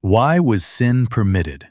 Why was sin permitted?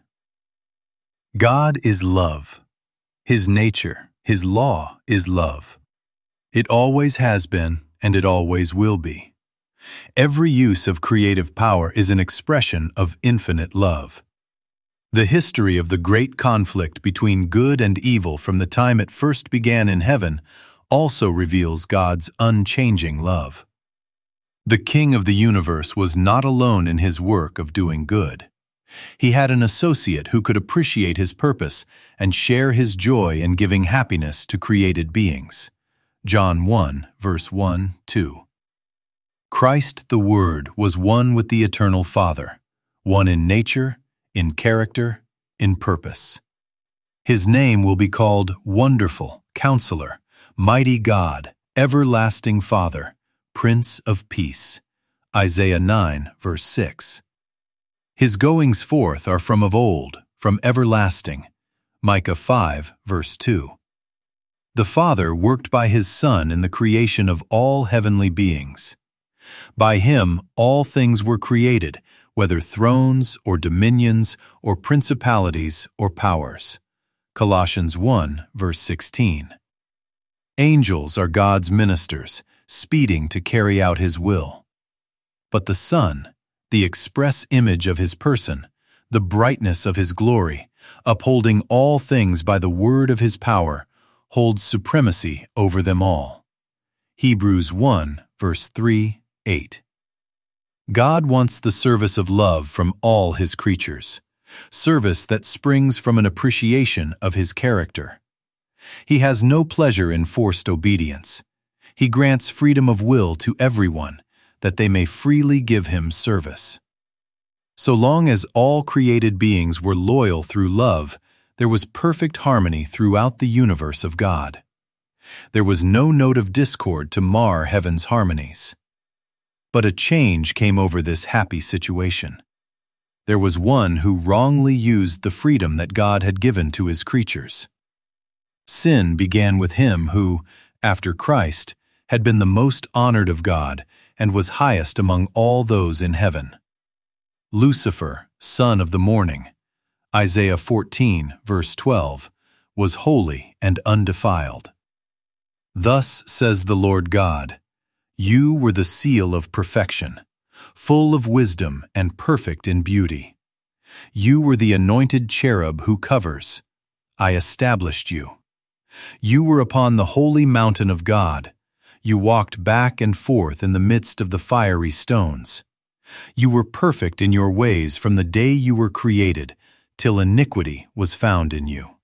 God is love. His nature, His law is love. It always has been, and it always will be. Every use of creative power is an expression of infinite love. The history of the great conflict between good and evil from the time it first began in heaven also reveals God's unchanging love. The King of the universe was not alone in his work of doing good. He had an associate who could appreciate his purpose and share his joy in giving happiness to created beings. John 1, verse 1-2. Christ the Word was one with the eternal Father, one in nature, in character, in purpose. His name will be called Wonderful, Counselor, Mighty God, Everlasting Father, Prince of Peace. Isaiah 9, verse 6. His goings forth are from of old, from everlasting. Micah 5, verse 2. The Father worked by His Son in the creation of all heavenly beings. By Him all things were created, whether thrones or dominions or principalities or powers. Colossians 1, verse 16. Angels are God's ministers, speeding to carry out His will. But the Son, the express image of His person, the brightness of His glory, upholding all things by the word of His power, holds supremacy over them all. Hebrews 1, verse 3-8. God wants the service of love from all His creatures, service that springs from an appreciation of His character. He has no pleasure in forced obedience. He grants freedom of will to everyone, that they may freely give Him service. So long as all created beings were loyal through love, there was perfect harmony throughout the universe of God. There was no note of discord to mar heaven's harmonies. But a change came over this happy situation. There was one who wrongly used the freedom that God had given to His creatures. Sin began with him who, after Christ, had been the most honored of God and was highest among all those in heaven. Lucifer, son of the morning, Isaiah 14, verse 12, was holy and undefiled. Thus says the Lord God, "You were the seal of perfection, full of wisdom and perfect in beauty. You were the anointed cherub who covers. I established you. You were upon the holy mountain of God. You walked back and forth in the midst of the fiery stones. You were perfect in your ways from the day you were created, till iniquity was found in you."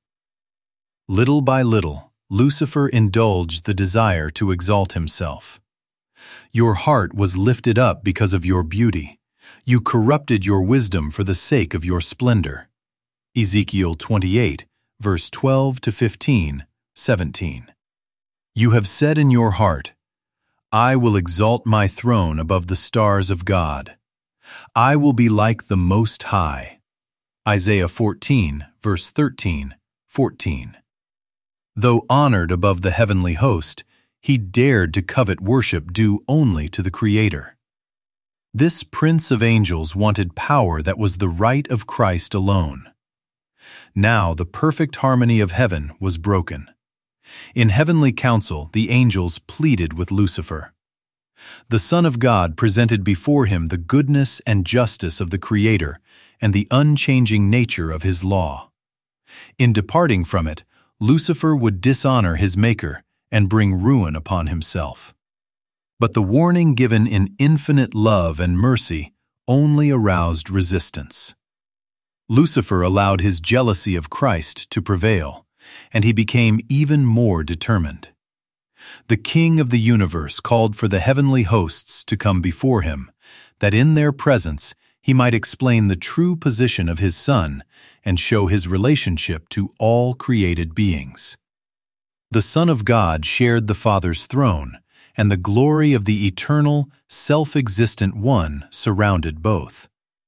Little by little, Lucifer indulged the desire to exalt himself. Your heart was lifted up because of your beauty. You corrupted your wisdom for the sake of your splendor. Ezekiel 28, verse 12-15, 17. You have said in your heart, "I will exalt my throne above the stars of God. I will be like the Most High." Isaiah 14, verse 13, 14. Though honored above the heavenly host, he dared to covet worship due only to the Creator. This Prince of Angels wanted power that was the right of Christ alone. Now the perfect harmony of heaven was broken. In heavenly council, the angels pleaded with Lucifer. The Son of God presented before him the goodness and justice of the Creator and the unchanging nature of His law. In departing from it, Lucifer would dishonor his Maker and bring ruin upon himself. But the warning given in infinite love and mercy only aroused resistance. Lucifer allowed his jealousy of Christ to prevail, and he became even more determined. The King of the universe called for the heavenly hosts to come before him, that in their presence he might explain the true position of his Son and show His relationship to all created beings. The Son of God shared the Father's throne, and the glory of the eternal, self-existent One surrounded both.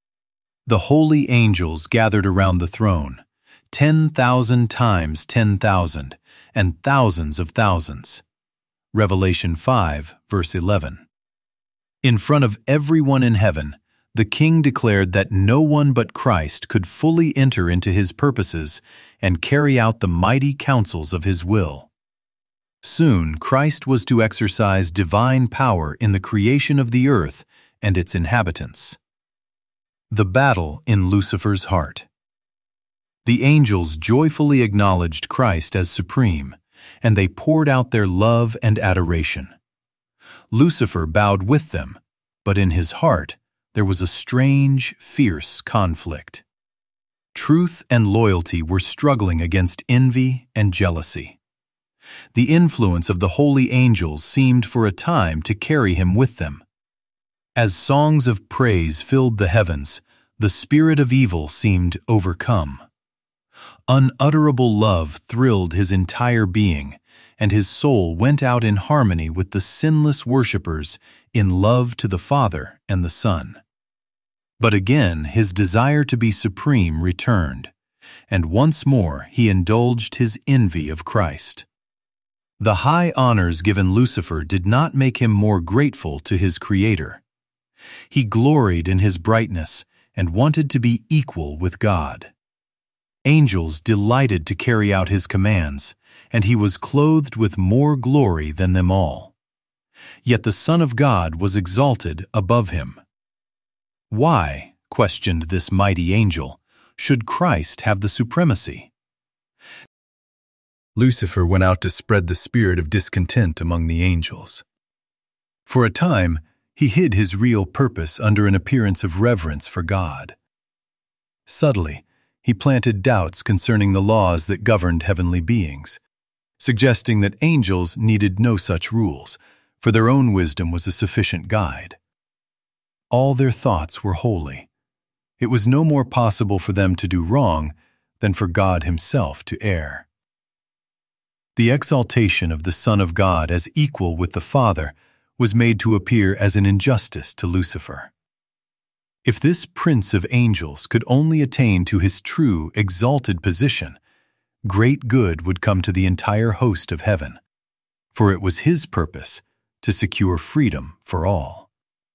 The holy angels gathered around the throne, 10,000 times 10,000, and thousands of thousands. Revelation 5, verse 11. In front of everyone in heaven, the king declared that no one but Christ could fully enter into his purposes and carry out the mighty counsels of his will. Soon, Christ was to exercise divine power in the creation of the earth and its inhabitants. The battle in Lucifer's heart. The angels joyfully acknowledged Christ as supreme, and they poured out their love and adoration. Lucifer bowed with them, but in his heart there was a strange, fierce conflict. Truth and loyalty were struggling against envy and jealousy. The influence of the holy angels seemed for a time to carry him with them. As songs of praise filled the heavens, the spirit of evil seemed overcome. Unutterable love thrilled his entire being, and his soul went out in harmony with the sinless worshippers in love to the Father and the Son. But again his desire to be supreme returned, and once more he indulged his envy of Christ. The high honors given Lucifer did not make him more grateful to his Creator. He gloried in his brightness and wanted to be equal with God. Angels delighted to carry out his commands, and he was clothed with more glory than them all. Yet the Son of God was exalted above him. Why, questioned this mighty angel, should Christ have the supremacy? Lucifer went out to spread the spirit of discontent among the angels. For a time, he hid his real purpose under an appearance of reverence for God. Subtly, he planted doubts concerning the laws that governed heavenly beings, suggesting that angels needed no such rules, for their own wisdom was a sufficient guide. All their thoughts were holy. It was no more possible for them to do wrong than for God himself to err. The exaltation of the Son of God as equal with the Father was made to appear as an injustice to Lucifer. If this prince of angels could only attain to his true, exalted position, great good would come to the entire host of heaven, for it was his purpose to secure freedom for all.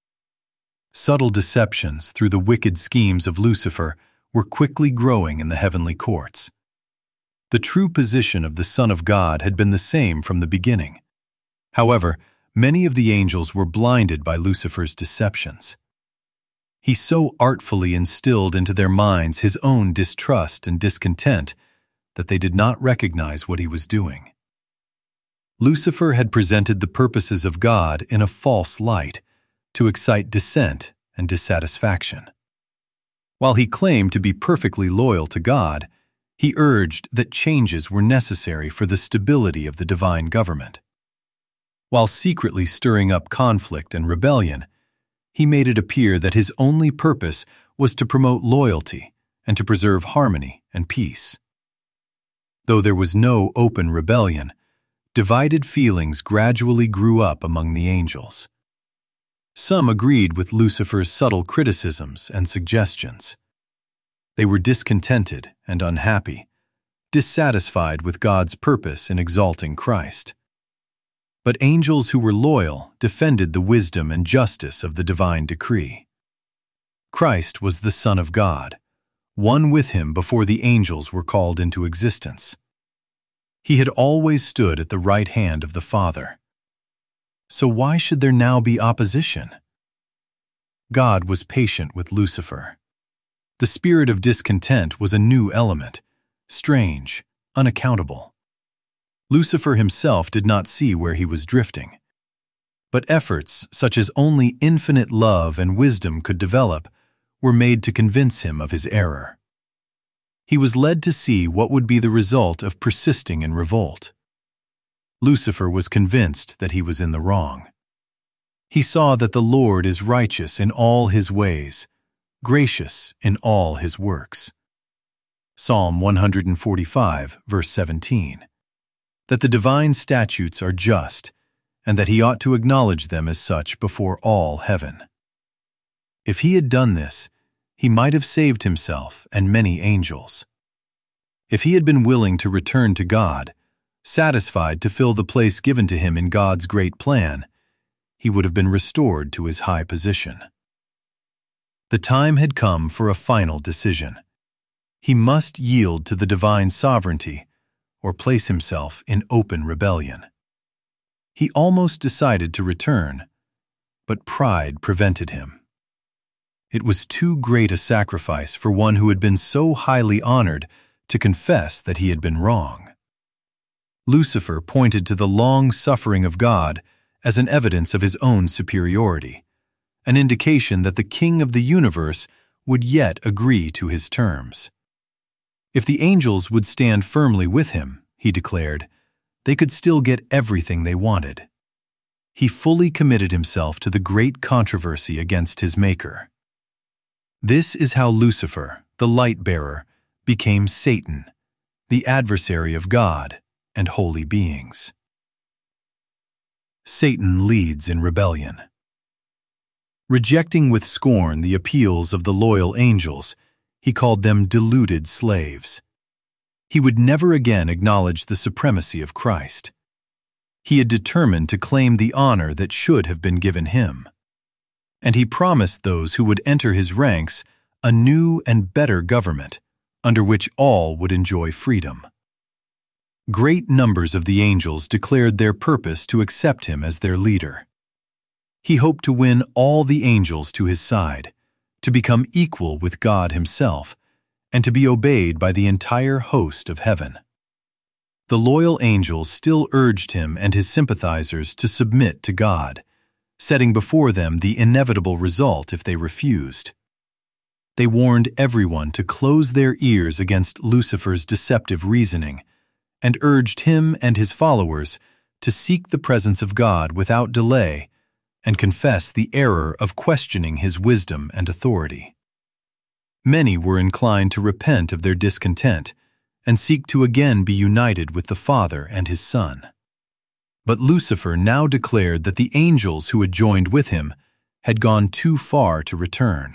Subtle deceptions through the wicked schemes of Lucifer were quickly growing in the heavenly courts. The true position of the Son of God had been the same from the beginning. However, many of the angels were blinded by Lucifer's deceptions. He so artfully instilled into their minds his own distrust and discontent that they did not recognize what he was doing. Lucifer had presented the purposes of God in a false light to excite dissent and dissatisfaction. While he claimed to be perfectly loyal to God, he urged that changes were necessary for the stability of the divine government. While secretly stirring up conflict and rebellion, he made it appear that his only purpose was to promote loyalty and to preserve harmony and peace. Though there was no open rebellion, divided feelings gradually grew up among the angels. Some agreed with Lucifer's subtle criticisms and suggestions. They were discontented and unhappy, dissatisfied with God's purpose in exalting Christ. But angels who were loyal defended the wisdom and justice of the divine decree. Christ was the Son of God, one with him before the angels were called into existence. He had always stood at the right hand of the Father. So why should there now be opposition? God was patient with Lucifer. The spirit of discontent was a new element, strange, unaccountable. Lucifer himself did not see where he was drifting. But efforts such as only infinite love and wisdom could develop were made to convince him of his error. He was led to see what would be the result of persisting in revolt. Lucifer was convinced that he was in the wrong. He saw that the Lord is righteous in all his ways, gracious in all his works. Psalm 145, verse 17. That the divine statutes are just, and that he ought to acknowledge them as such before all heaven. If he had done this, he might have saved himself and many angels. If he had been willing to return to God, satisfied to fill the place given to him in God's great plan, he would have been restored to his high position. The time had come for a final decision. He must yield to the divine sovereignty or place himself in open rebellion. He almost decided to return, but pride prevented him. It was too great a sacrifice for one who had been so highly honored to confess that he had been wrong. Lucifer pointed to the long suffering of God as an evidence of his own superiority, an indication that the King of the universe would yet agree to his terms. If the angels would stand firmly with him, he declared, they could still get everything they wanted. He fully committed himself to the great controversy against his Maker. This is how Lucifer, the light-bearer, became Satan, the adversary of God and holy beings. Satan leads in rebellion. Rejecting with scorn the appeals of the loyal angels, he called them deluded slaves. He would never again acknowledge the supremacy of Christ. He had determined to claim the honor that should have been given him. And he promised those who would enter his ranks a new and better government, under which all would enjoy freedom. Great numbers of the angels declared their purpose to accept him as their leader. He hoped to win all the angels to his side, to become equal with God himself, and to be obeyed by the entire host of heaven. The loyal angels still urged him and his sympathizers to submit to God, setting before them the inevitable result if they refused. They warned everyone to close their ears against Lucifer's deceptive reasoning, and urged him and his followers to seek the presence of God without delay and confess the error of questioning his wisdom and authority. Many were inclined to repent of their discontent and seek to again be united with the Father and his Son. But Lucifer now declared that the angels who had joined with him had gone too far to return.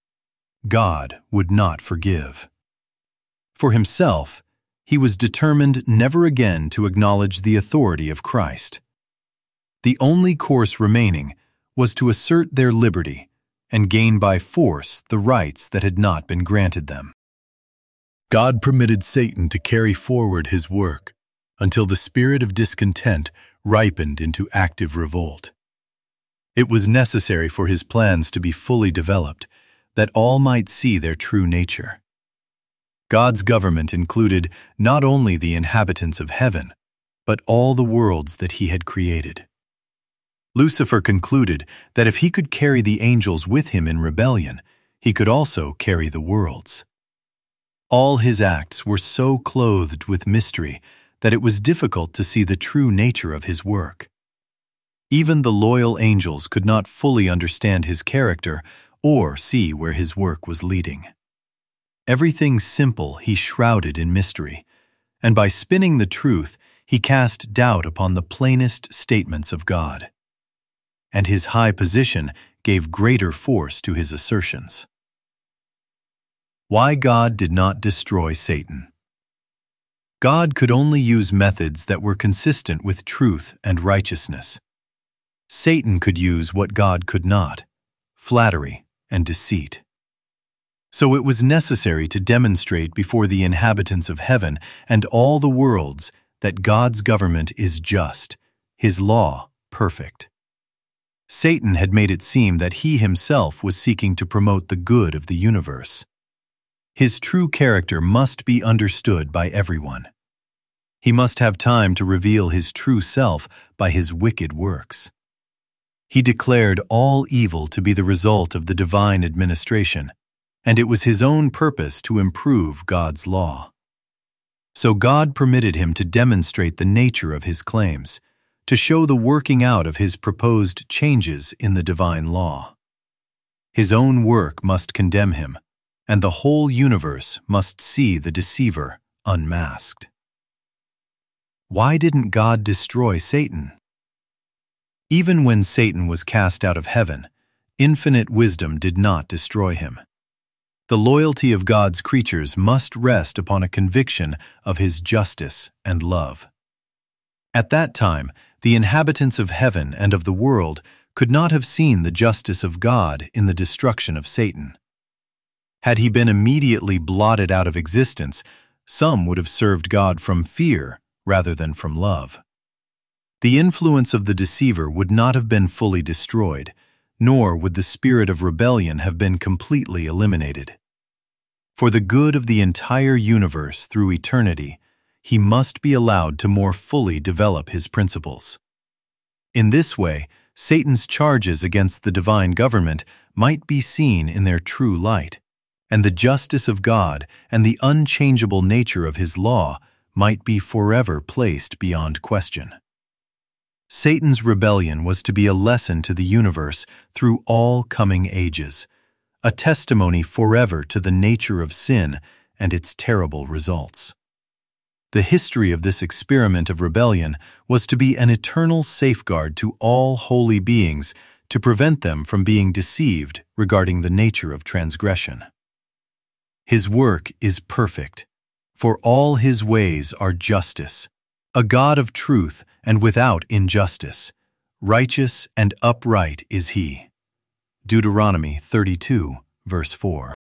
God would not forgive. For himself, he was determined never again to acknowledge the authority of Christ. The only course remaining was to assert their liberty and gain by force the rights that had not been granted them. God permitted Satan to carry forward his work until the spirit of discontent ripened into active revolt. It was necessary for his plans to be fully developed, that all might see their true nature. God's government included not only the inhabitants of heaven, but all the worlds that he had created. Lucifer concluded that if he could carry the angels with him in rebellion, he could also carry the worlds. All his acts were so clothed with mystery that it was difficult to see the true nature of his work. Even the loyal angels could not fully understand his character or see where his work was leading. Everything simple he shrouded in mystery, and by spinning the truth, he cast doubt upon the plainest statements of God. And his high position gave greater force to his assertions. Why God did not destroy Satan. God could only use methods that were consistent with truth and righteousness. Satan could use what God could not, flattery and deceit. So it was necessary to demonstrate before the inhabitants of heaven and all the worlds that God's government is just, his law perfect. Satan had made it seem that he himself was seeking to promote the good of the universe. His true character must be understood by everyone. He must have time to reveal his true self by his wicked works. He declared all evil to be the result of the divine administration, and it was his own purpose to improve God's law. So God permitted him to demonstrate the nature of his claims, to show the working out of his proposed changes in the divine law. His own work must condemn him, and the whole universe must see the deceiver unmasked. Why didn't God destroy Satan? Even when Satan was cast out of heaven, infinite wisdom did not destroy him. The loyalty of God's creatures must rest upon a conviction of his justice and love. At that time, the inhabitants of heaven and of the world could not have seen the justice of God in the destruction of Satan. Had he been immediately blotted out of existence, some would have served God from fear rather than from love. The influence of the deceiver would not have been fully destroyed, nor would the spirit of rebellion have been completely eliminated. For the good of the entire universe through eternity, he must be allowed to more fully develop his principles. In this way, Satan's charges against the divine government might be seen in their true light, and the justice of God and the unchangeable nature of his law might be forever placed beyond question. Satan's rebellion was to be a lesson to the universe through all coming ages, a testimony forever to the nature of sin and its terrible results. The history of this experiment of rebellion was to be an eternal safeguard to all holy beings to prevent them from being deceived regarding the nature of transgression. His work is perfect, for all his ways are justice, a God of truth and without injustice. Righteous and upright is he. Deuteronomy 32, verse 4.